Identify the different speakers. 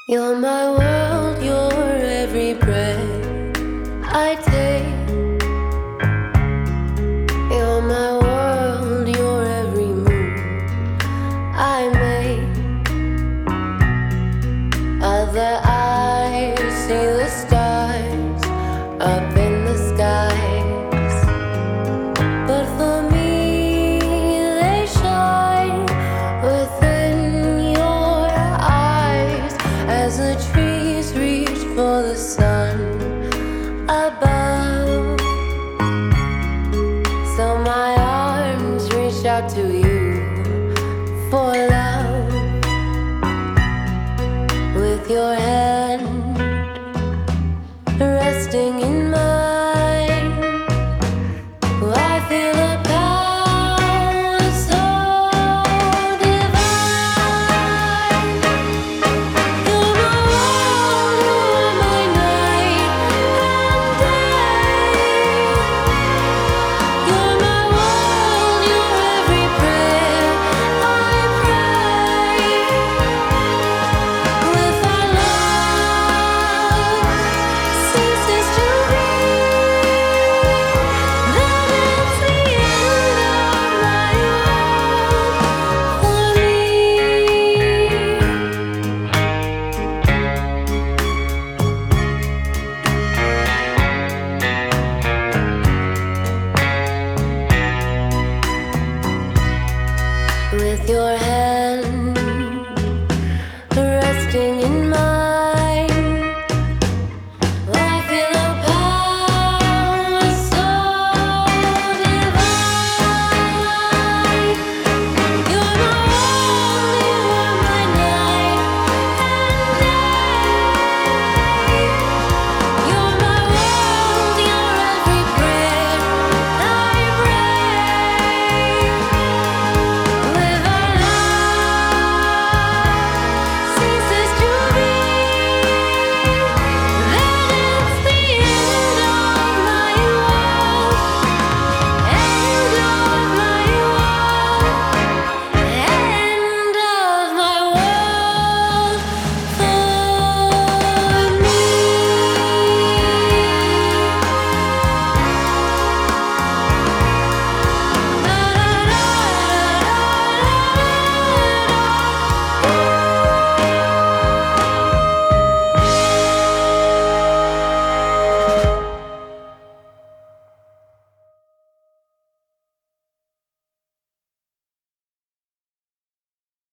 Speaker 1: You're my world, you're every breath I take. You're my world, you're every move I make. Other eyes see the stars up in the skies, but for me they shine within your eyes as the trees reach for the sun above. So my arms reach out to you for love. With your hand resting in mine, I feel a power so divine. You're my world, you're my night and day. You're my world, you're every prayer I pray. With our love ceases to be, then it's the end of my world for me. With your